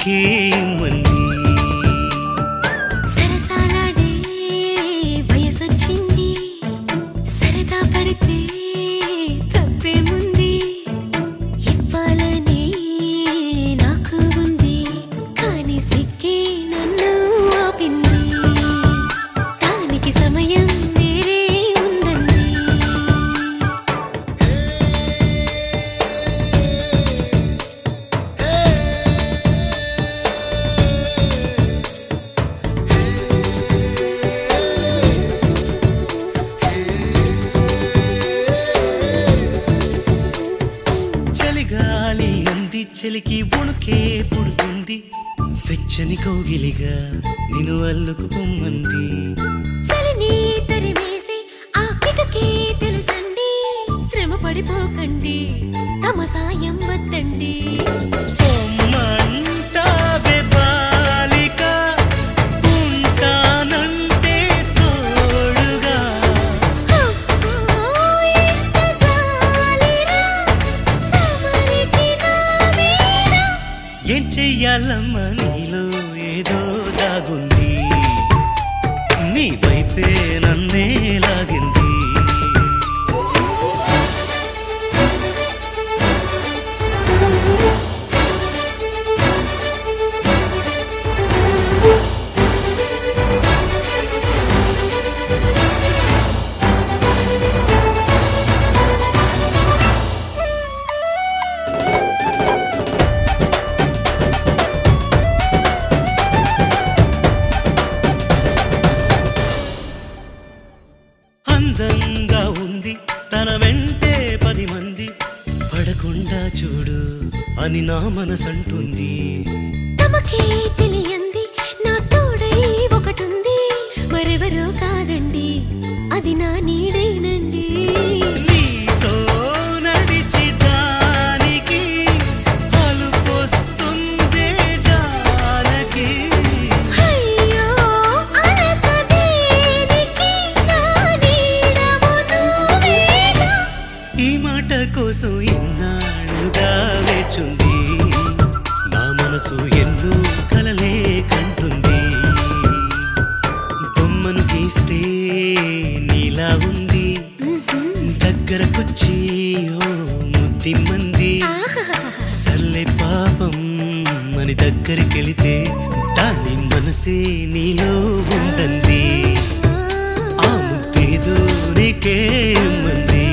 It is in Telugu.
నీకేమంది సరసాలాడే వయసొచ్చింది సరదా పడితే తప్పేముంది ఇవ్వాలని నాకు ఉంది కానీ సిగ్గే నన్ను ఆపింది దానికి సమయం వేరే ఉందండి చలిగాలి అంది చలికి వణుకే పుడుతుంది వెచ్చని కౌగిలిగా నిన్ను అల్లుకు పొమ్మంది చలిని తరిమేసి ఆ కిటకే తెలుసండి శ్రమ పడిపోకండి తమ సాయం వద్దండి పొమ్మంటావే బాలిక ఉంటానంటే తోడుగా ఎంత జాలిరా తమరికి నా మీద ఏం చెయ్యాలమ్మా నీలో ఏదో దాగుంది నీ వైపే నన్నే లాగింది అందంగా ఉంది తన వెంటే 10 మంది పడకుండా చూడు అని నా మనసంటుంది తమకే తెలియంది నా తోడై ఒకటుంది మరెవరో కాదండి అది నా నీడేనండి నీతో నడిచి దానికి అలుపొస్తుందే జానకి అయ్యో అనక దేనికి నా నీడవు నువ్వేగా ఈ మాట కోసం ఎన్నాళ్ళుగా వేచుంది నా మనసు ఎన్నో కలలే కంటుంది బొమ్మను గీస్తే నీలా ఉంది దగ్గరకొచ్చి ఓ ముద్దిమ్మంది సల్లే పాపం అని దగ్గరికెళితే దాని మనసే నీలో ఉందంది ఆ ముద్దేదో నీకేమంది